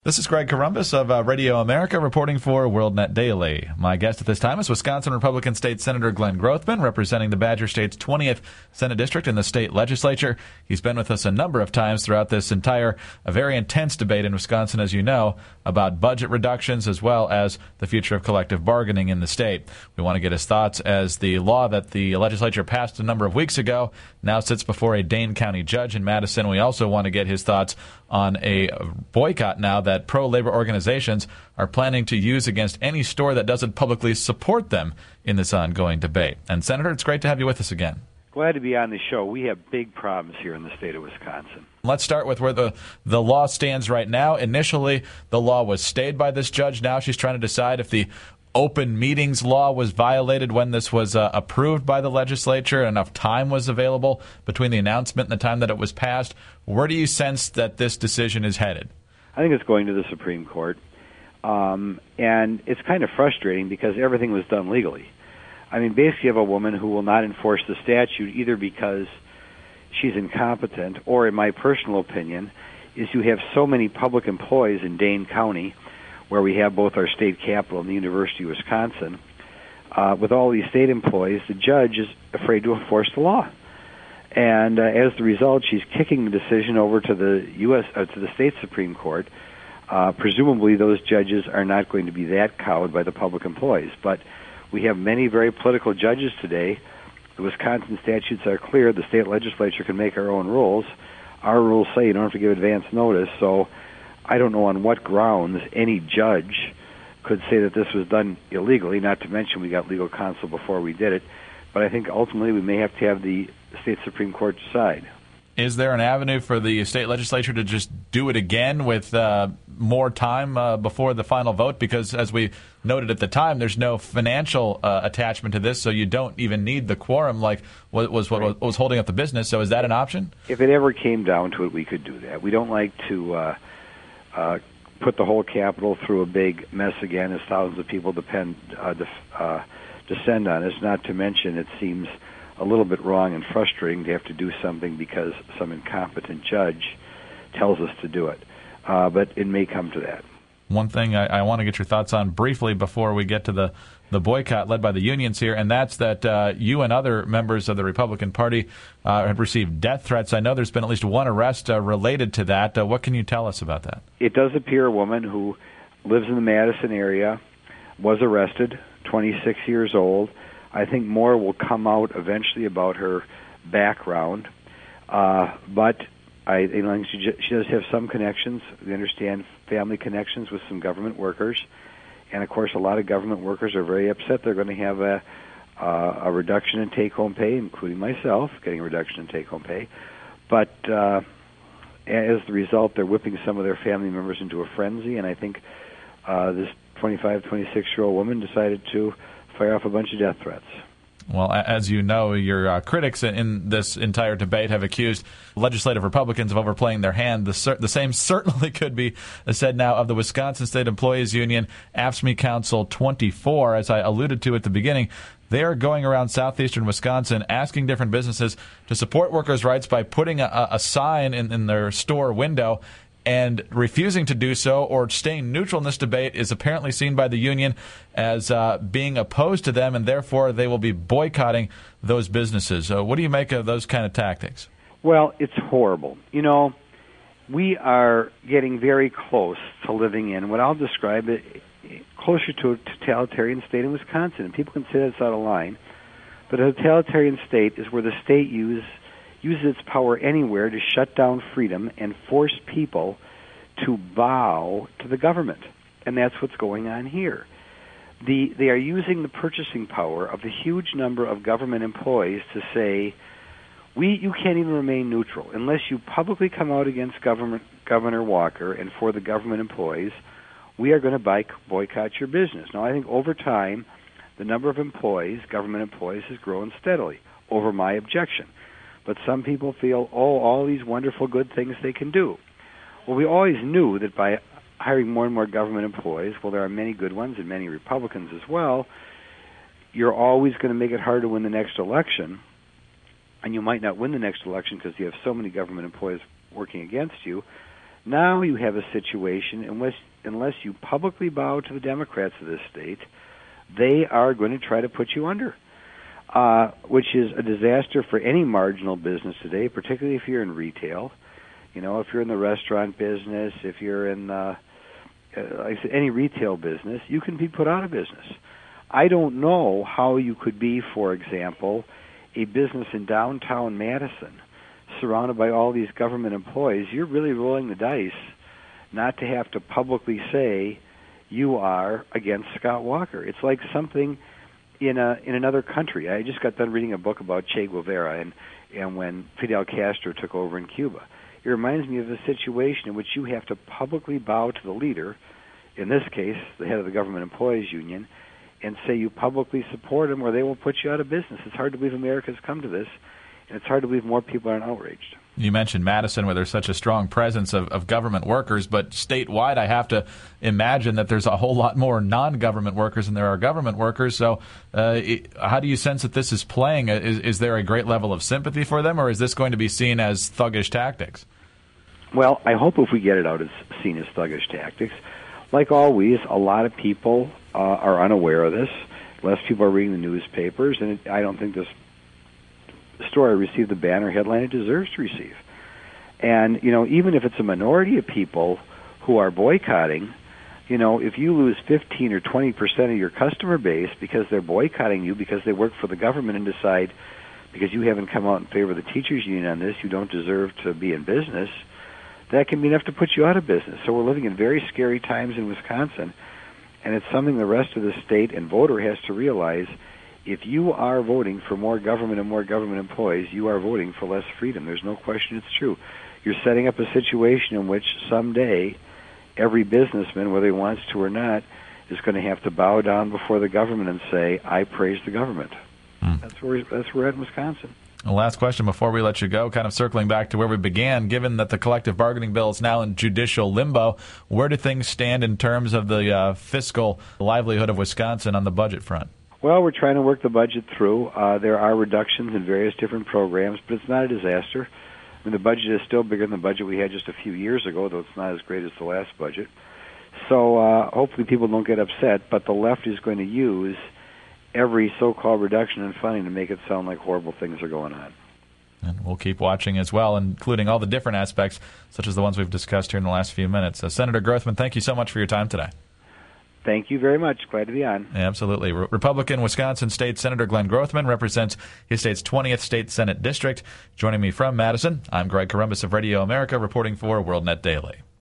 This is Greg Corombos of Radio America reporting for WorldNet Daily. My guest at this time is Wisconsin Republican State Senator Glenn Grothman, representing the Badger State's 20th Senate District in the state legislature. He's been with us a number of times throughout this entire, a very intense debate in Wisconsin, as you know, about budget reductions as well as the future of collective bargaining in the state. We want to get his thoughts as the law that the legislature passed a number of weeks ago now sits before a Dane County judge in Madison. We also want to get his thoughts on a boycott now that pro-labor organizations are planning to use against any store that doesn't publicly support them in this ongoing debate. And, Senator, it's great to have you with us again. Glad to be on the show. We have big problems here in the state of Wisconsin. Let's start with where the law stands right now. Initially, the law was stayed by this judge. Now she's trying to decide if the open meetings law was violated when this was approved by the legislature. Enough time was available between the announcement and the time that it was passed. Where do you sense that this decision is headed? I think it's going to the Supreme Court. And it's kind of frustrating because everything was done legally. I mean, basically you have a woman who will not enforce the statute either because she's incompetent or, in my personal opinion, is you have so many public employees in Dane County where we have both our state capitol and the University of Wisconsin. With all these state employees, the judge is afraid to enforce the law. And as the result, she's kicking the decision over to the to the state Supreme Court. Presumably, those judges are not going to be that cowed by the public employees. But we have many very political judges today. The Wisconsin statutes are clear. The state legislature can make our own rules. Our rules say you don't have to give advance notice. So I don't know on what grounds any judge could say that this was done illegally, not to mention we got legal counsel before we did it. But I think ultimately we may have to have the state Supreme Court decide. Is there an avenue for the state legislature to just do it again with more time before the final vote? Because as we noted at the time, there's no financial attachment to this, so you don't even need the quorum like what was holding up the business. So is that an option? If it ever came down to it, we could do that. We don't like to put the whole Capitol through a big mess again as thousands of people descend on us, not to mention it seems a little bit wrong and frustrating to have to do something because some incompetent judge tells us to do it. But it may come to that. One thing I want to get your thoughts on briefly before we get to the boycott led by the unions here, and that's that you and other members of the Republican Party have received death threats. I know there's been at least one arrest related to that. What can you tell us about that? It does appear a woman who lives in the Madison area was arrested, 26 years old. I think more will come out eventually about her background, but I think she does have some connections. We understand family connections with some government workers, and of course, a lot of government workers are very upset. They're going to have a reduction in take-home pay, including myself, getting a reduction in take-home pay. But as the result, they're whipping some of their family members into a frenzy, and I think this 25, 26-year-old woman decided to fire off a bunch of death threats. Well, as you know, your critics in this entire debate have accused legislative Republicans of overplaying their hand. The same certainly could be said now of the Wisconsin State Employees Union, AFSCME Council 24. As I alluded to at the beginning, they are going around southeastern Wisconsin asking different businesses to support workers' rights by putting a sign in their store window, and refusing to do so or staying neutral in this debate is apparently seen by the union as being opposed to them, and therefore they will be boycotting those businesses. What do you make of those kind of tactics? Well, it's horrible. You know, we are getting very close to living in what I'll describe it closer to a totalitarian state in Wisconsin. And people can say that's out of line, but a totalitarian state is where the state uses its power anywhere to shut down freedom and force people to bow to the government. And that's what's going on here. They are using the purchasing power of the huge number of government employees to say, you can't even remain neutral. Unless you publicly come out against Governor Walker and for the government employees, we are going to boycott your business. Now, I think over time, the number of employees, government employees, has grown steadily over my objection. But some people feel, all these wonderful good things they can do. Well, we always knew that by hiring more and more government employees, well, there are many good ones and many Republicans as well, you're always going to make it hard to win the next election. And you might not win the next election because you have so many government employees working against you Now you have a situation unless you publicly bow to the Democrats of this state, they are going to try to put you under, which is a disaster for any marginal business today, particularly if you're in retail. You know, if you're in the restaurant business, if you're in like I said, any retail business, you can be put out of business. I don't know how you could be, for example, a business in downtown Madison surrounded by all these government employees. You're really rolling the dice not to have to publicly say you are against Scott Walker. It's like something in another country. I just got done reading a book about Che Guevara and when Fidel Castro took over in Cuba. It reminds me of a situation in which you have to publicly bow to the leader, in this case, the head of the Government Employees Union, and say you publicly support him or they will put you out of business. It's hard to believe America's come to this, and it's hard to believe more people aren't outraged. You mentioned Madison, where there's such a strong presence of government workers, but statewide I have to imagine that there's a whole lot more non-government workers than there are government workers. So how do you sense that this is playing? Is there a great level of sympathy for them, or is this going to be seen as thuggish tactics? Well, I hope if we get it out, it's seen as thuggish tactics. Like always, a lot of people are unaware of this. Less people are reading the newspapers, and I don't think this story received the banner headline it deserves to receive. And, you know, even if it's a minority of people who are boycotting, you know, if you lose 15 or 20% of your customer base because they're boycotting you because they work for the government and decide because you haven't come out in favor of the teachers union on this, you don't deserve to be in business, that can be enough to put you out of business. So we're living in very scary times in Wisconsin, and it's something the rest of the state and voter has to realize. If you are voting for more government and more government employees, you are voting for less freedom. There's no question it's true. You're setting up a situation in which someday every businessman, whether he wants to or not, is going to have to bow down before the government and say, I praise the government. That's where we're at in Wisconsin. The last question before we let you go, kind of circling back to where we began, given that the collective bargaining bill is now in judicial limbo, where do things stand in terms of the fiscal livelihood of Wisconsin on the budget front? Well, we're trying to work the budget through. There are reductions in various different programs, but it's not a disaster. I mean, the budget is still bigger than the budget we had just a few years ago, though it's not as great as the last budget. So hopefully people don't get upset, but the left is going to use every so-called reduction in funding to make it sound like horrible things are going on. And we'll keep watching as well, including all the different aspects, such as the ones we've discussed here in the last few minutes. Senator Grothman, thank you so much for your time today. Thank you very much. Glad to be on. Absolutely. Republican Wisconsin State Senator Glenn Grothman represents his state's 20th State Senate District. Joining me from Madison, I'm Greg Corombos of Radio America, reporting for WorldNet Daily.